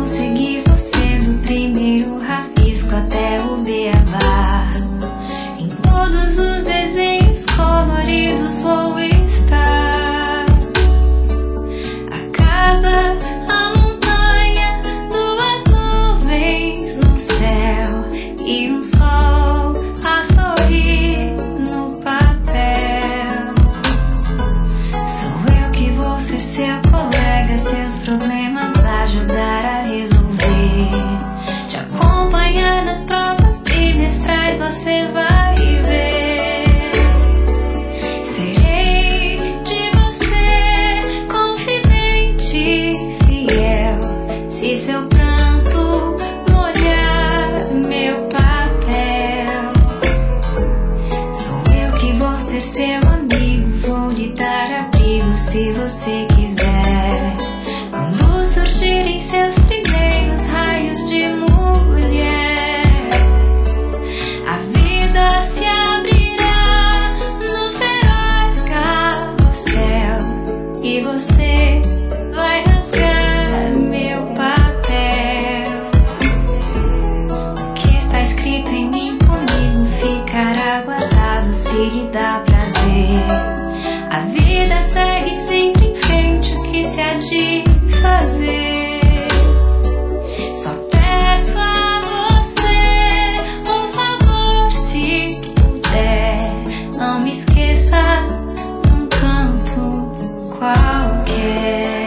vou seguir você do primeiro rabisco até o beabá. Em todos os desenhos coloridos vou estar. A casa, a montanha, duas nuvens no céu e um sol a sorrir no papel. Sou eu que vou ser seu colega, seus problemas ajudar a resolver, te acompanhar nas provas bimestrais, você vai ver. Serei de você confidente, fiel, se seu pranto molhar meu papel. Sou eu que vou ser seu amigo, vou lhe dar abrigo se você quiser. Quando surgirem seus primeiros raios de mulher, a vida se abrirá num feroz carrossel e você vai rasgar meu papel. O que está escrito em mim comigo ficará guardado se lhe dá prazer. A vida segue sempre em frente, o que se há de fazer? Só peço a você um favor, se puder, não me esqueça num canto qualquer.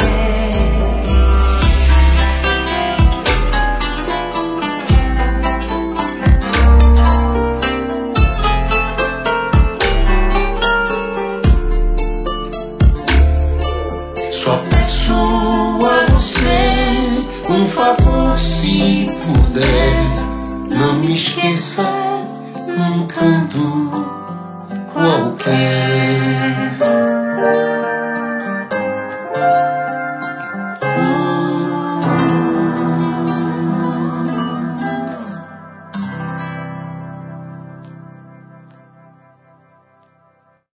Só peço a você um favor, se puder, não me esqueça num canto qualquer.